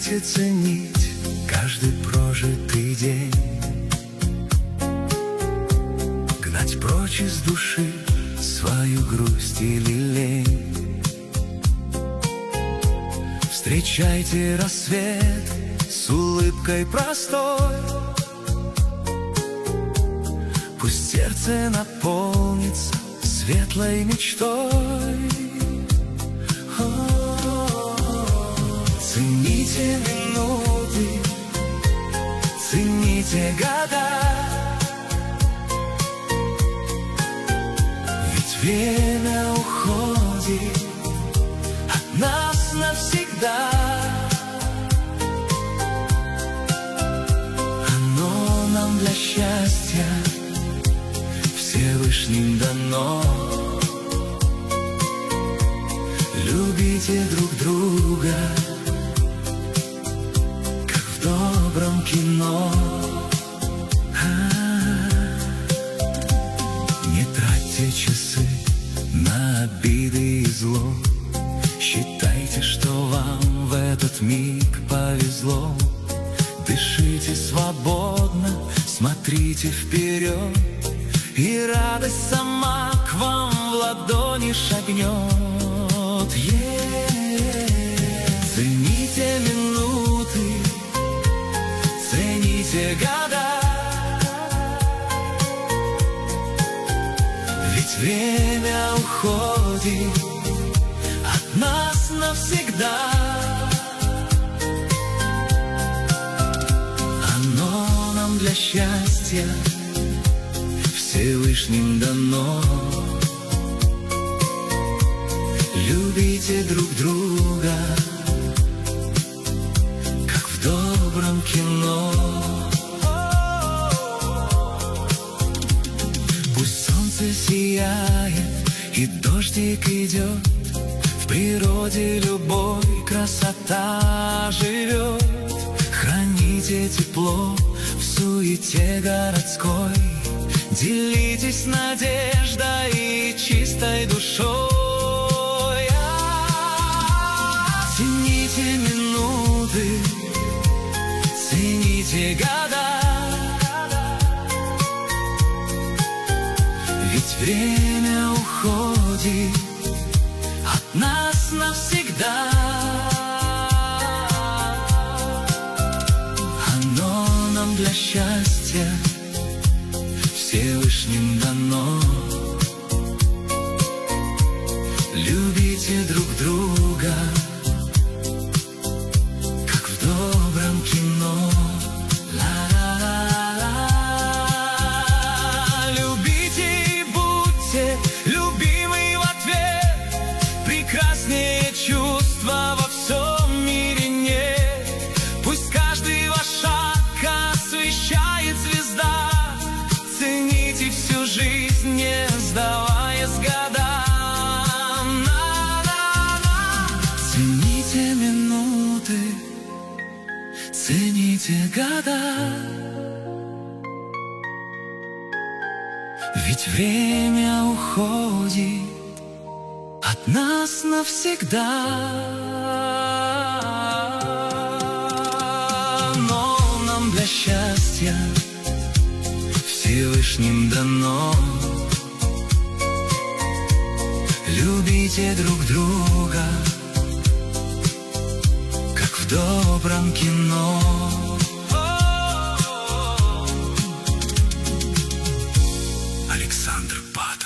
Учимся ценить каждый прожитый день, гнать прочь из души свою грусть или лень. Встречайте рассвет с улыбкой простой, пусть сердце наполнится светлой мечтой. Цените минуты, цените года, ведь время уходит от нас навсегда. Оно нам для счастья Всевышним дано. Любите друг друга, как в добром кино. Не тратьте часы на обиды и зло, считайте, что вам в этот миг повезло. Дышите свободно, смотрите вперед, и радость сама к вам в ладони шагнет. Цените минуты, цените года, ведь время уходит от нас навсегда. Оно нам для счастья Всевышним дано. Любите друг друга, как в добром кино. Пусть солнце сияет и дождик идет, в природе любовь, красота живет. Храните тепло в суете городской, делитесь надеждой и чистой душой. Цените минуты, цените года, ведь время уходит от нас навсегда. Оно нам для счастья Всевышним дано. Любите друг друга, как в добром кино. Любите и будьте любимы в ответ, прекраснее чувства во всем мире нет. Пусть каждый ваш шаг освещает звезда, цените всю жизнь, не сдаваясь годам. Цените минуты, цените года, ведь время уходит от нас навсегда. Но нам для счастья Всевышним дано. Любите друг друга, как в добром кино. Александр Пат.